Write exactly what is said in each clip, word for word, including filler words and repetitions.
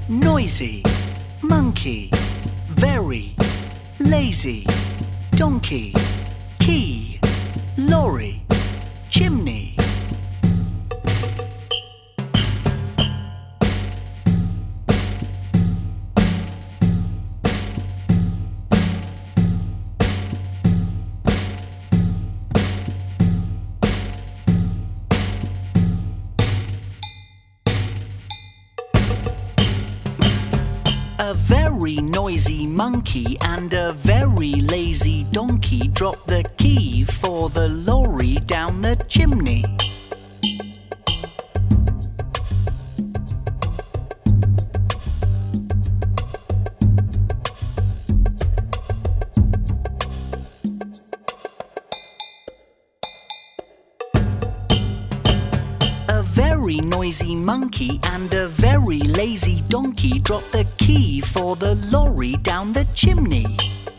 noisy, monkey, very, lazy, donkey, key, lorry, chimney. A very noisy monkey and a very lazy donkey dropped the key for the lorry down the chimney. A very noisy monkey and a very lazy donkey dropped the key for the lorry down the chimney.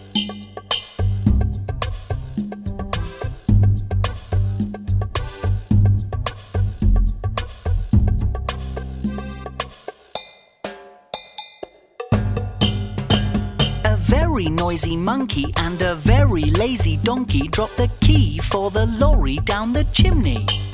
A very noisy monkey and a very lazy donkey dropped the key for the lorry down the chimney.